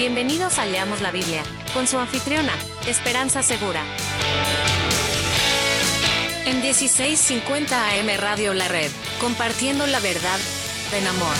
Bienvenidos a Leamos la Biblia, con su anfitriona, Esperanza Segura. En 1650 AM Radio La Red, compartiendo la verdad en amor.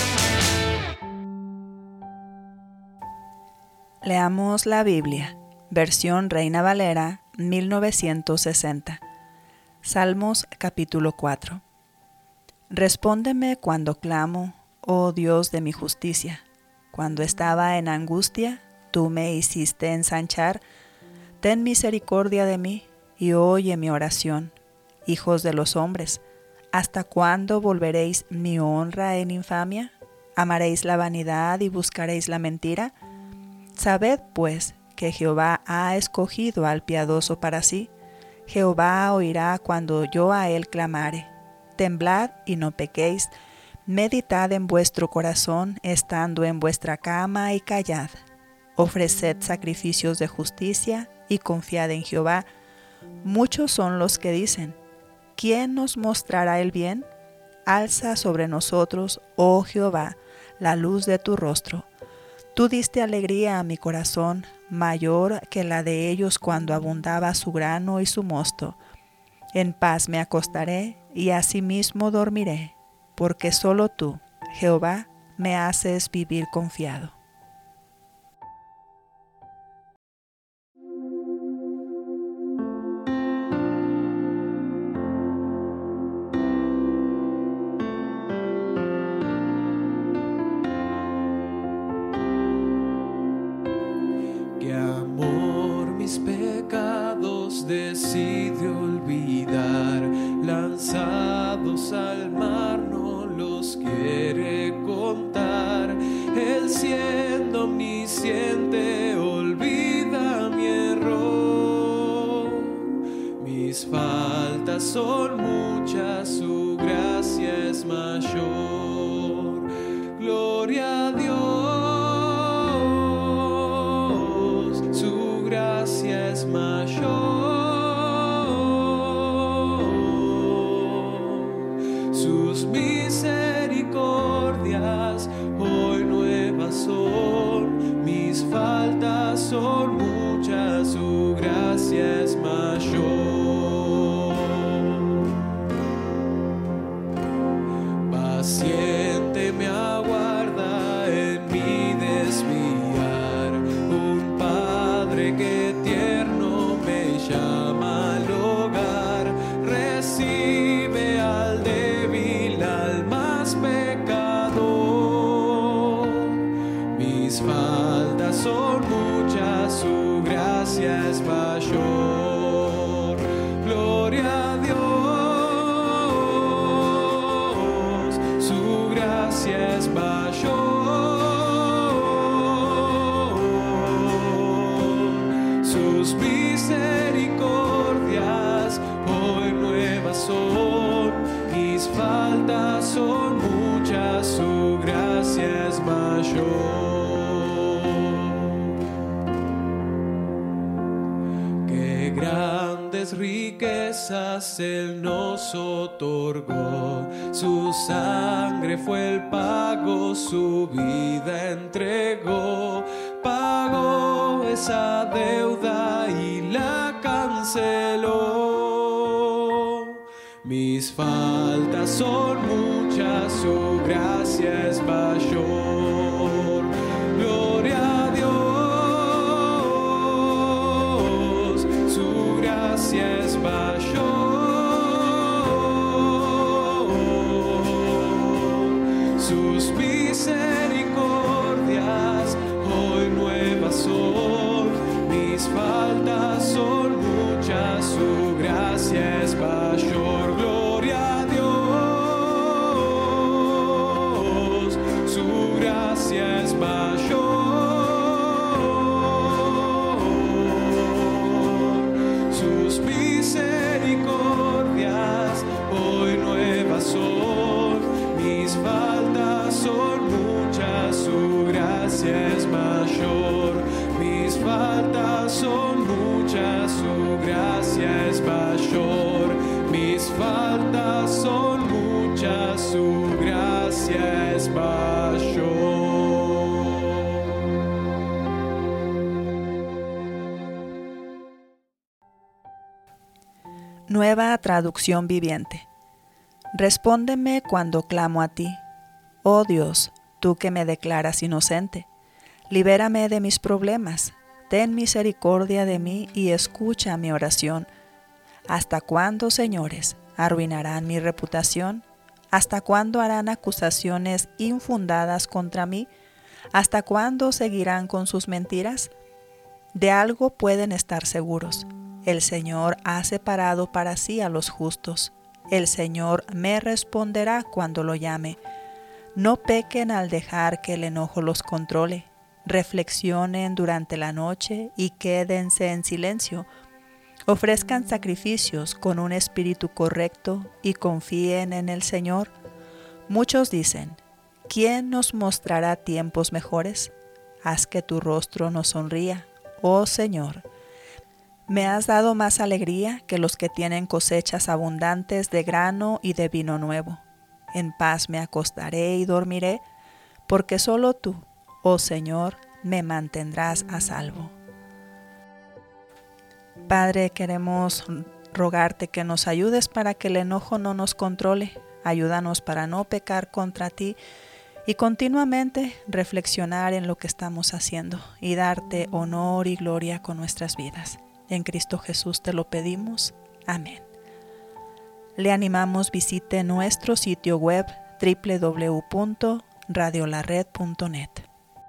Leamos la Biblia, versión Reina Valera, 1960. Salmos capítulo 4. Respóndeme cuando clamo, oh Dios de mi justicia. Cuando estaba en angustia, tú me hiciste ensanchar. Ten misericordia de mí y oye mi oración. Hijos de los hombres, ¿hasta cuándo volveréis mi honra en infamia? ¿Amaréis la vanidad y buscaréis la mentira? Sabed, pues, que Jehová ha escogido al piadoso para sí. Jehová oirá cuando yo a él clamare. Temblad y no pequéis. Meditad en vuestro corazón, estando en vuestra cama, y callad. Ofreced sacrificios de justicia y confiad en Jehová. Muchos son los que dicen: ¿quién nos mostrará el bien? Alza sobre nosotros, oh Jehová, la luz de tu rostro. Tú diste alegría a mi corazón, mayor que la de ellos cuando abundaba su grano y su mosto. En paz me acostaré y asimismo dormiré, porque solo tú, Jehová, me haces vivir confiado. Qué amor mis pecados decide olvidar, lanzados al mar no los quiere contar. Él siendo omnisciente olvida mi error. Mis faltas son muchas, su gracia es mayor. Gloria a Dios, su gracia es mayor. Sus misericordias hoy nuevas son. Mis faltas son muchas, su gracia es mayor. Paciente me aguarda en mi desviar, un Padre que tierno me llama al hogar. Recibe al débil, al más pecador. Mis faltas son muchas, su gracia es mayor. Gloria a Dios, su gracia es mayor. Sus misericordias hoy nuevas son. Mis faltas son muchas, su gracia es mayor. Qué grandes riquezas Él nos otorgó. Su sangre fue el pago, su vida entregó. Pagó esa deuda y la canceló. Mis faltas son muchas, su gracia es mayor. Gloria a Dios, su gracia es mayor. Sus misericordias hoy nuevas son. Mis faltas son muchas, su gracia es mayor. Gloria a Dios, su gracia es mayor. Sus misericordias hoy nuevas son. Mis faltas son muchas, su gracia es mayor. Mis faltas son muchas, su gracia es mayor. Mis faltas son muchas, su gracia es mayor. Nueva traducción viviente. Respóndeme cuando clamo a ti. Oh Dios, tú que me declaras inocente. Libérame de mis problemas. Ten misericordia de mí y escucha mi oración. ¿Hasta cuándo, señores, arruinarán mi reputación? ¿Hasta cuándo harán acusaciones infundadas contra mí? ¿Hasta cuándo seguirán con sus mentiras? De algo pueden estar seguros. El Señor ha separado para sí a los justos. El Señor me responderá cuando lo llame. No pequen al dejar que el enojo los controle. Reflexionen durante la noche y quédense en silencio. Ofrezcan sacrificios con un espíritu correcto y confíen en el Señor. Muchos dicen, ¿quién nos mostrará tiempos mejores? Haz que tu rostro nos sonría, oh Señor. Me has dado más alegría que los que tienen cosechas abundantes de grano y de vino nuevo. En paz me acostaré y dormiré, porque solo tú, oh Señor, me mantendrás a salvo. Padre, queremos rogarte que nos ayudes para que el enojo no nos controle. Ayúdanos para no pecar contra ti y continuamente reflexionar en lo que estamos haciendo y darte honor y gloria con nuestras vidas. En Cristo Jesús te lo pedimos. Amén. Le animamos, visite nuestro sitio web www.radiolared.net.